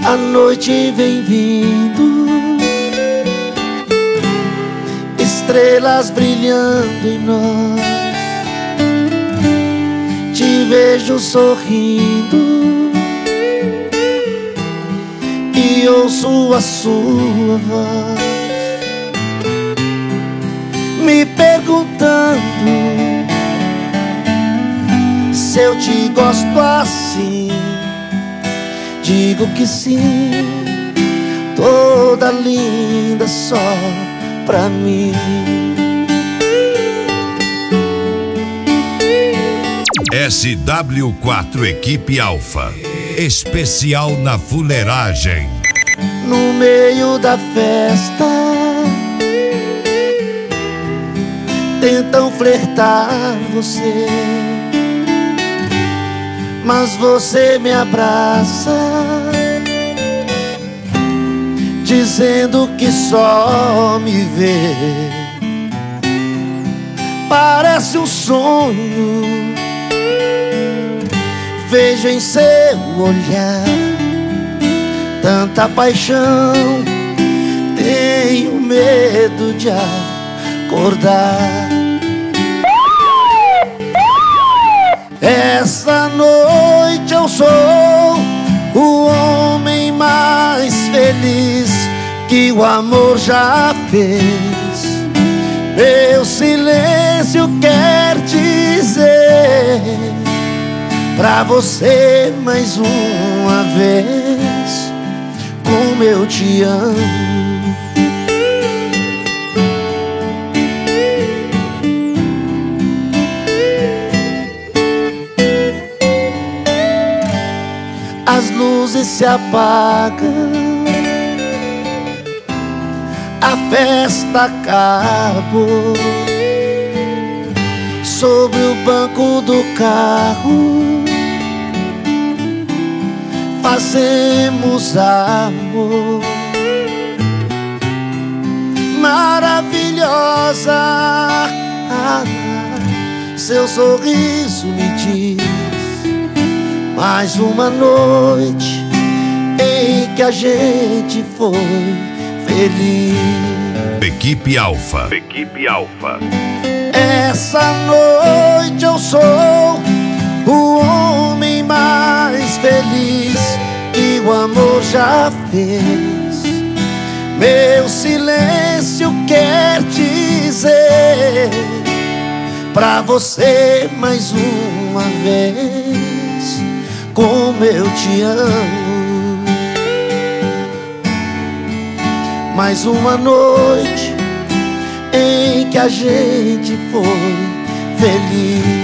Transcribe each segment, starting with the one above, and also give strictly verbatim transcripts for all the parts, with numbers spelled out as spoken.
A noite vem vindo, estrelas brilhando em nós. Te vejo sorrindo e ouço a sua voz, me perguntando se eu te gosto assim. Digo que sim, toda linda só pra mim. S W quatro Equipe Alfa, especial na fuleiragem. No meio da festa tentam flertar você, mas você me abraça, dizendo que só me vê. Parece um sonho, vejo em seu olhar tanta paixão, tenho medo de acordar. Essa noite eu sou o homem mais feliz que o amor já fez. Meu silêncio quer dizer pra você mais uma vez como eu te amo. As luzes se apagam, a festa acabou. Sobre o banco do carro fazemos amor. Maravilhosa, ah, seu sorriso me diz mais uma noite em que a gente foi feliz. Equipe Alfa. Equipe Alfa. Essa noite eu sou o homem mais feliz que o amor já fez. Meu silêncio quer dizer pra você mais uma vez como eu te amo. Mais uma noite em que a gente foi feliz.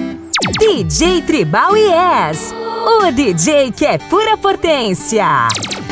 D J Tribal Yes, o D J que é pura potência.